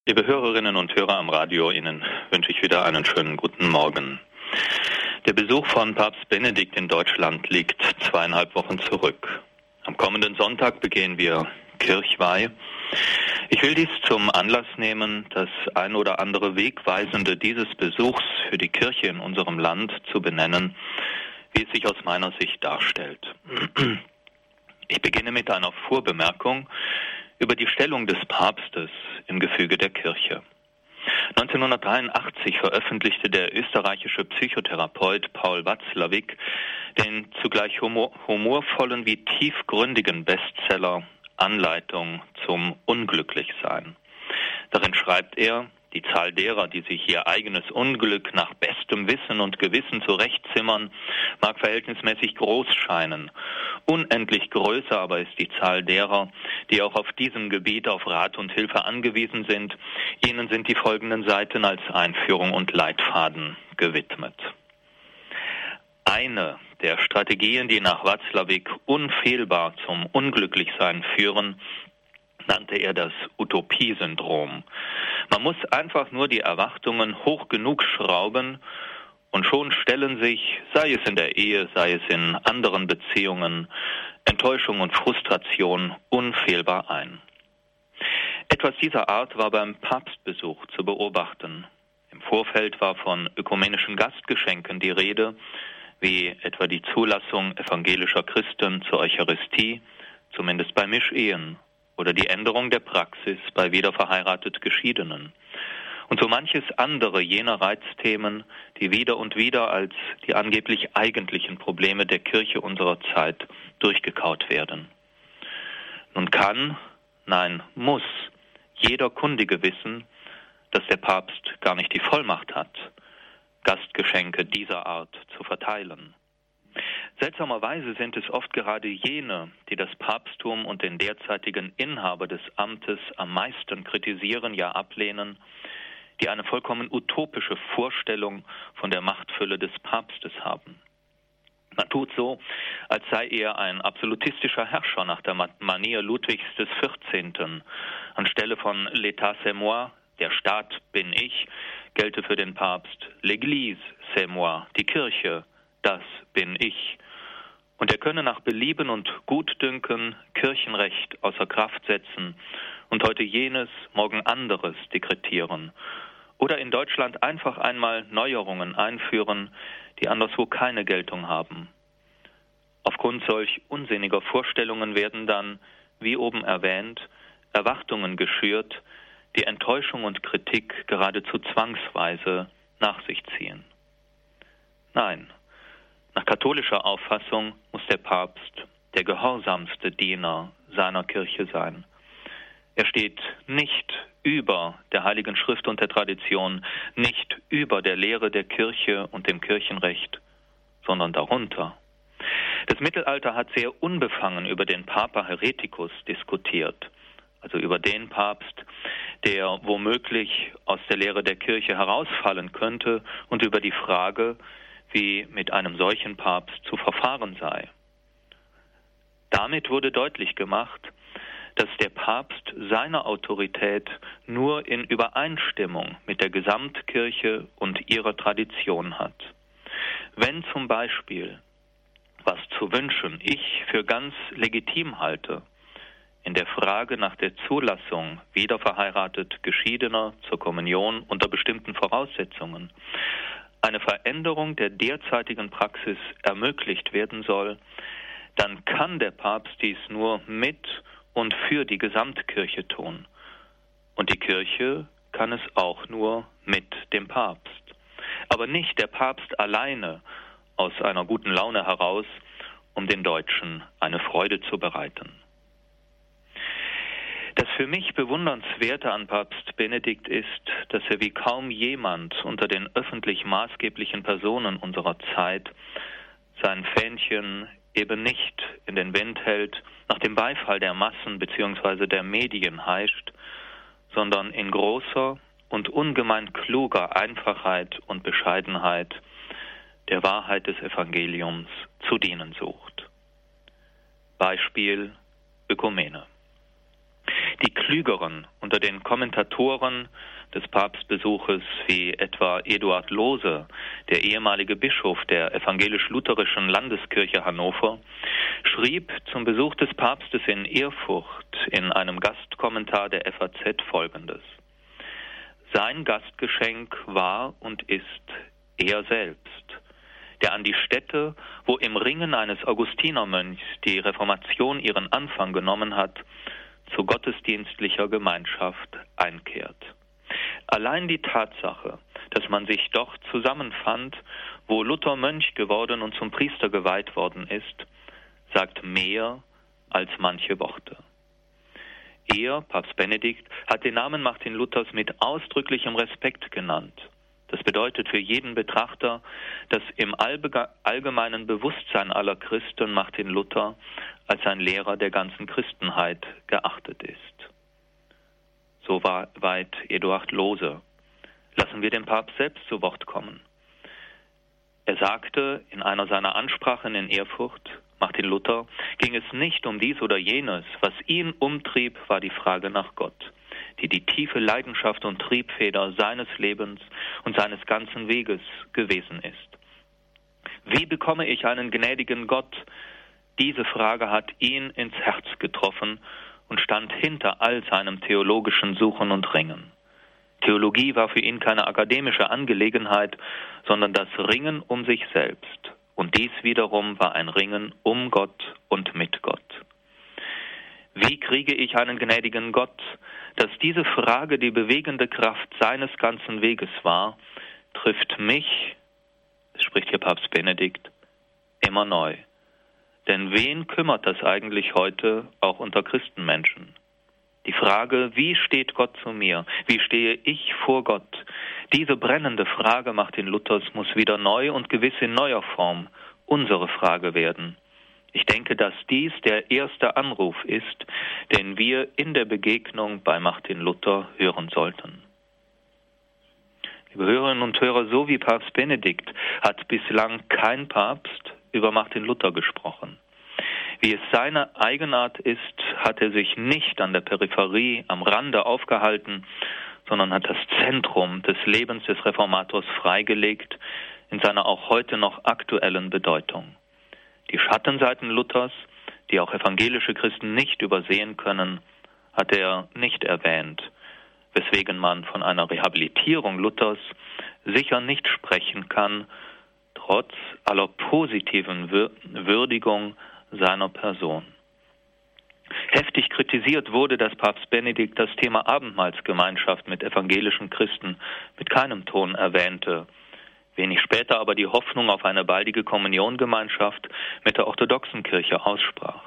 Liebe Hörerinnen und Hörer am Radio, Ihnen wünsche ich wieder einen schönen guten Morgen. Der Besuch von Papst Benedikt in Deutschland liegt 2,5 Wochen zurück. Am kommenden Sonntag begehen wir Kirchweih. Ich will dies zum Anlass nehmen, das ein oder andere Wegweisende dieses Besuchs für die Kirche in unserem Land zu benennen, wie es sich aus meiner Sicht darstellt. Ich beginne mit einer Vorbemerkung über die Stellung des Papstes im Gefüge der Kirche. 1983 veröffentlichte der österreichische Psychotherapeut Paul Watzlawick den zugleich humorvollen wie tiefgründigen Bestseller Anleitung zum Unglücklichsein. Darin schreibt er, die Zahl derer, die sich ihr eigenes Unglück nach bestem Wissen und Gewissen zurechtzimmern, mag verhältnismäßig groß scheinen. Unendlich größer aber ist die Zahl derer, die auch auf diesem Gebiet auf Rat und Hilfe angewiesen sind. Ihnen sind die folgenden Seiten als Einführung und Leitfaden gewidmet. Eine der Strategien, die nach Watzlawick unfehlbar zum Unglücklichsein führen, nannte er das Utopiesyndrom. Man muss einfach nur die Erwartungen hoch genug schrauben und schon stellen sich, sei es in der Ehe, sei es in anderen Beziehungen, Enttäuschung und Frustration unfehlbar ein. Etwas dieser Art war beim Papstbesuch zu beobachten. Im Vorfeld war von ökumenischen Gastgeschenken die Rede, wie etwa die Zulassung evangelischer Christen zur Eucharistie, zumindest bei Mischehen, oder die Änderung der Praxis bei wiederverheiratet Geschiedenen. Und so manches andere jener Reizthemen, die wieder und wieder als die angeblich eigentlichen Probleme der Kirche unserer Zeit durchgekaut werden. Nun kann, nein, muss jeder Kundige wissen, dass der Papst gar nicht die Vollmacht hat, Gastgeschenke dieser Art zu verteilen. Seltsamerweise sind es oft gerade jene, die das Papsttum und den derzeitigen Inhaber des Amtes am meisten kritisieren, ja ablehnen, die eine vollkommen utopische Vorstellung von der Machtfülle des Papstes haben. Man tut so, als sei er ein absolutistischer Herrscher nach der Manier Ludwigs XIV. Anstelle von L'État c'est moi, der Staat bin ich, gelte für den Papst L'Église c'est moi, die Kirche, das bin ich. Und er könne nach Belieben und Gutdünken Kirchenrecht außer Kraft setzen und heute jenes, morgen anderes dekretieren. Oder in Deutschland einfach einmal Neuerungen einführen, die anderswo keine Geltung haben. Aufgrund solch unsinniger Vorstellungen werden dann, wie oben erwähnt, Erwartungen geschürt, die Enttäuschung und Kritik geradezu zwangsweise nach sich ziehen. Nein, nach katholischer Auffassung muss der Papst der gehorsamste Diener seiner Kirche sein. Er steht nicht über der Heiligen Schrift und der Tradition, nicht über der Lehre der Kirche und dem Kirchenrecht, sondern darunter. Das Mittelalter hat sehr unbefangen über den Papa Hereticus diskutiert, also über den Papst, der womöglich aus der Lehre der Kirche herausfallen könnte, und über die Frage, wie mit einem solchen Papst zu verfahren sei. Damit wurde deutlich gemacht, dass der Papst seine Autorität nur in Übereinstimmung mit der Gesamtkirche und ihrer Tradition hat. Wenn zum Beispiel, was zu wünschen ich für ganz legitim halte, in der Frage nach der Zulassung wiederverheiratet Geschiedener zur Kommunion unter bestimmten Voraussetzungen eine Veränderung der derzeitigen Praxis ermöglicht werden soll, dann kann der Papst dies nur mit und für die Gesamtkirche tun. Und die Kirche kann es auch nur mit dem Papst. Aber nicht der Papst alleine aus einer guten Laune heraus, um den Deutschen eine Freude zu bereiten. Das für mich Bewundernswerte an Papst Benedikt ist, dass er wie kaum jemand unter den öffentlich maßgeblichen Personen unserer Zeit sein Fähnchen eben nicht in den Wind hält, nach dem Beifall der Massen bzw. der Medien heischt, sondern in großer und ungemein kluger Einfachheit und Bescheidenheit der Wahrheit des Evangeliums zu dienen sucht. Beispiel Ökumene. Die Klügeren unter den Kommentatoren des Papstbesuches, wie etwa Eduard Lohse, der ehemalige Bischof der evangelisch-lutherischen Landeskirche Hannover, schrieb zum Besuch des Papstes in Erfurt in einem Gastkommentar der FAZ Folgendes: Sein Gastgeschenk war und ist er selbst, der an die Stätte, wo im Ringen eines Augustinermönchs die Reformation ihren Anfang genommen hat, zu gottesdienstlicher Gemeinschaft einkehrt. Allein die Tatsache, dass man sich doch zusammenfand, wo Luther Mönch geworden und zum Priester geweiht worden ist, sagt mehr als manche Worte. Er, Papst Benedikt, hat den Namen Martin Luthers mit ausdrücklichem Respekt genannt. Das bedeutet für jeden Betrachter, dass im allgemeinen Bewusstsein aller Christen Martin Luther als ein Lehrer der ganzen Christenheit geachtet ist. So weit Eduard Lohse. Lassen wir den Papst selbst zu Wort kommen. Er sagte in einer seiner Ansprachen in Erfurt, Martin Luther, ging es nicht um dies oder jenes. Was ihn umtrieb, war die Frage nach Gott, die tiefe Leidenschaft und Triebfeder seines Lebens und seines ganzen Weges gewesen ist. Wie bekomme ich einen gnädigen Gott? Diese Frage hat ihn ins Herz getroffen und stand hinter all seinem theologischen Suchen und Ringen. Theologie war für ihn keine akademische Angelegenheit, sondern das Ringen um sich selbst. Und dies wiederum war ein Ringen um Gott und mit Gott. Wie kriege ich einen gnädigen Gott? Dass diese Frage die bewegende Kraft seines ganzen Weges war, trifft mich, es spricht hier Papst Benedikt, immer neu. Denn wen kümmert das eigentlich heute auch unter Christenmenschen? Die Frage, wie steht Gott zu mir? Wie stehe ich vor Gott? Diese brennende Frage Martin Luthers muss wieder neu und gewiss in neuer Form unsere Frage werden. Ich denke, dass dies der erste Anruf ist, den wir in der Begegnung bei Martin Luther hören sollten. Liebe Hörerinnen und Hörer, so wie Papst Benedikt hat bislang kein Papst über Martin Luther gesprochen. Wie es seine Eigenart ist, hat er sich nicht an der Peripherie, am Rande aufgehalten, sondern hat das Zentrum des Lebens des Reformators freigelegt in seiner auch heute noch aktuellen Bedeutung. Die Schattenseiten Luthers, die auch evangelische Christen nicht übersehen können, hat er nicht erwähnt, weswegen man von einer Rehabilitierung Luthers sicher nicht sprechen kann, trotz aller positiven Würdigung seiner Person. Heftig kritisiert wurde, dass Papst Benedikt das Thema Abendmahlsgemeinschaft mit evangelischen Christen mit keinem Ton erwähnte, wenig später aber die Hoffnung auf eine baldige Kommuniongemeinschaft mit der orthodoxen Kirche aussprach.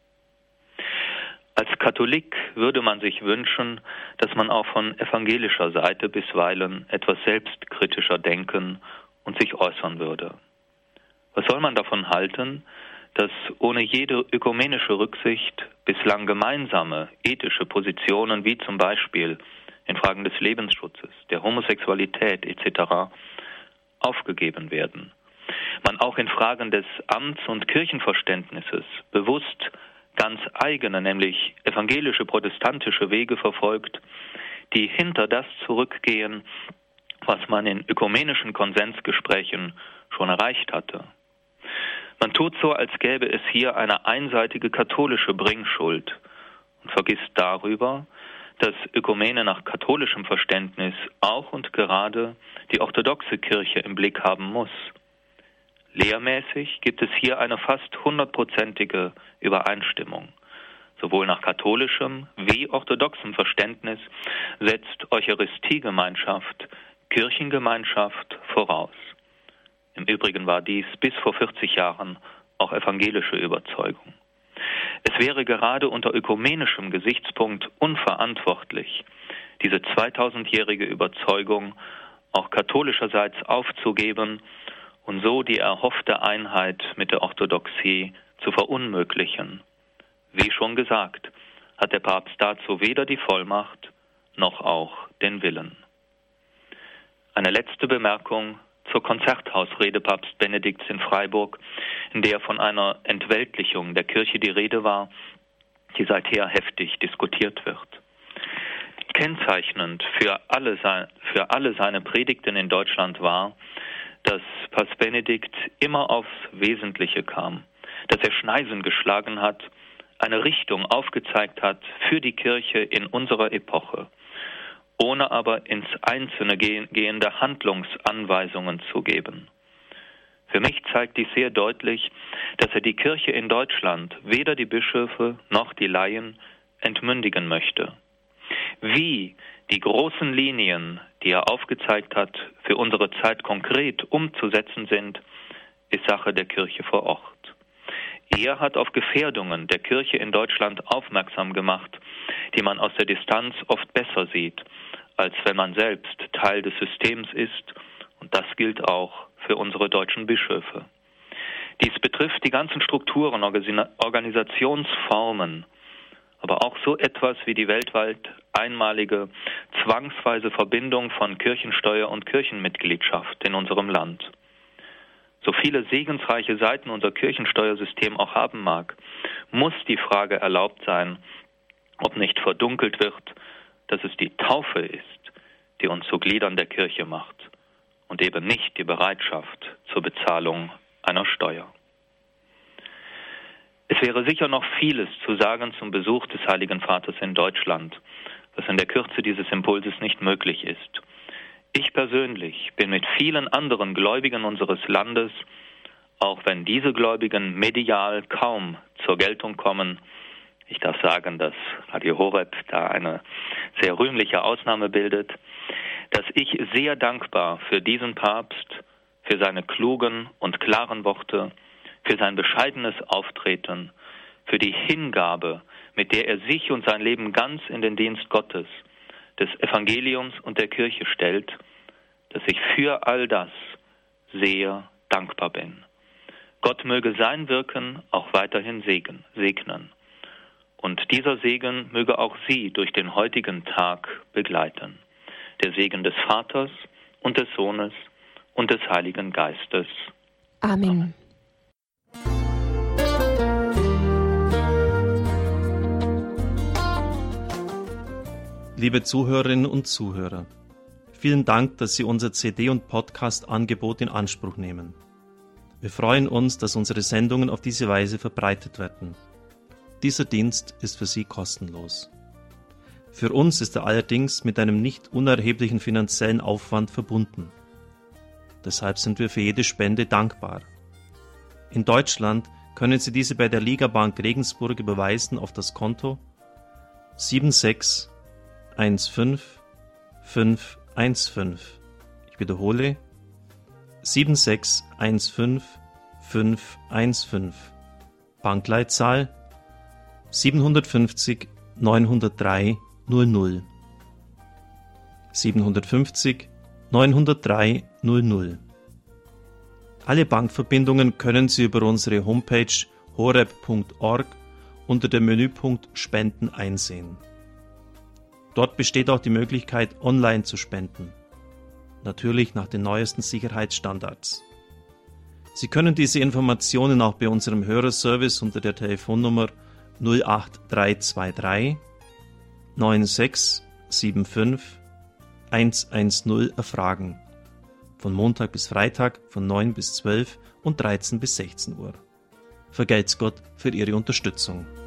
Als Katholik würde man sich wünschen, dass man auch von evangelischer Seite bisweilen etwas selbstkritischer denken und sich äußern würde. Was soll man davon halten, dass ohne jede ökumenische Rücksicht bislang gemeinsame ethische Positionen wie zum Beispiel in Fragen des Lebensschutzes, der Homosexualität etc. aufgegeben werden? Man auch in Fragen des Amts- und Kirchenverständnisses bewusst ganz eigene, nämlich evangelische, protestantische Wege verfolgt, die hinter das zurückgehen, was man in ökumenischen Konsensgesprächen schon erreicht hatte. Man tut so, als gäbe es hier eine einseitige katholische Bringschuld und vergisst darüber, dass Ökumene nach katholischem Verständnis auch und gerade die orthodoxe Kirche im Blick haben muss. Lehrmäßig gibt es hier eine fast 100%ige Übereinstimmung. Sowohl nach katholischem wie orthodoxem Verständnis setzt Eucharistiegemeinschaft Kirchengemeinschaft voraus. Im Übrigen war dies bis vor 40 Jahren auch evangelische Überzeugung. Es wäre gerade unter ökumenischem Gesichtspunkt unverantwortlich, diese 2000-jährige Überzeugung auch katholischerseits aufzugeben und so die erhoffte Einheit mit der Orthodoxie zu verunmöglichen. Wie schon gesagt, hat der Papst dazu weder die Vollmacht noch auch den Willen. Eine letzte Bemerkung zur Konzerthausrede Papst Benedikts in Freiburg, in der von einer Entweltlichung der Kirche die Rede war, die seither heftig diskutiert wird. Kennzeichnend für alle seine Predigten in Deutschland war, dass Papst Benedikt immer aufs Wesentliche kam, dass er Schneisen geschlagen hat, eine Richtung aufgezeigt hat für die Kirche in unserer Epoche, ohne aber ins Einzelne gehende Handlungsanweisungen zu geben. Für mich zeigt dies sehr deutlich, dass er die Kirche in Deutschland, weder die Bischöfe noch die Laien, entmündigen möchte. Wie die großen Linien, die er aufgezeigt hat, für unsere Zeit konkret umzusetzen sind, ist Sache der Kirche vor Ort. Er hat auf Gefährdungen der Kirche in Deutschland aufmerksam gemacht, die man aus der Distanz oft besser sieht, als wenn man selbst Teil des Systems ist, und das gilt auch für unsere deutschen Bischöfe. Dies betrifft die ganzen Strukturen, Organisationsformen, aber auch so etwas wie die weltweit einmalige zwangsweise Verbindung von Kirchensteuer und Kirchenmitgliedschaft in unserem Land. So viele segensreiche Seiten unser Kirchensteuersystem auch haben mag, muss die Frage erlaubt sein, ob nicht verdunkelt wird, dass es die Taufe ist, die uns zu Gliedern der Kirche macht und eben nicht die Bereitschaft zur Bezahlung einer Steuer. Es wäre sicher noch vieles zu sagen zum Besuch des Heiligen Vaters in Deutschland, was in der Kürze dieses Impulses nicht möglich ist. Ich persönlich bin mit vielen anderen Gläubigen unseres Landes, auch wenn diese Gläubigen medial kaum zur Geltung kommen, ich darf sagen, dass Radio Horeb da eine sehr rühmliche Ausnahme bildet, dass ich sehr dankbar für diesen Papst, für seine klugen und klaren Worte, für sein bescheidenes Auftreten, für die Hingabe, mit der er sich und sein Leben ganz in den Dienst Gottes, des Evangeliums und der Kirche stellt, dass ich für all das sehr dankbar bin. Gott möge sein Wirken auch weiterhin segnen. Und dieser Segen möge auch Sie durch den heutigen Tag begleiten. Der Segen des Vaters und des Sohnes und des Heiligen Geistes. Amen. Liebe Zuhörerinnen und Zuhörer, vielen Dank, dass Sie unser CD- und Podcast-Angebot in Anspruch nehmen. Wir freuen uns, dass unsere Sendungen auf diese Weise verbreitet werden. Dieser Dienst ist für Sie kostenlos. Für uns ist er allerdings mit einem nicht unerheblichen finanziellen Aufwand verbunden. Deshalb sind wir für jede Spende dankbar. In Deutschland können Sie diese bei der Ligabank Regensburg überweisen auf das Konto 7615515. Ich wiederhole 7615515. Bankleitzahl 750 903 00. 750 903 00. Alle Bankverbindungen können Sie über unsere Homepage horeb.org unter dem Menüpunkt Spenden einsehen. Dort besteht auch die Möglichkeit, online zu spenden. Natürlich nach den neuesten Sicherheitsstandards. Sie können diese Informationen auch bei unserem Hörerservice unter der Telefonnummer 08323 9675 110 erfragen. Von Montag bis Freitag von 9 bis 12 und 13 bis 16 Uhr. Vergelt's Gott für Ihre Unterstützung.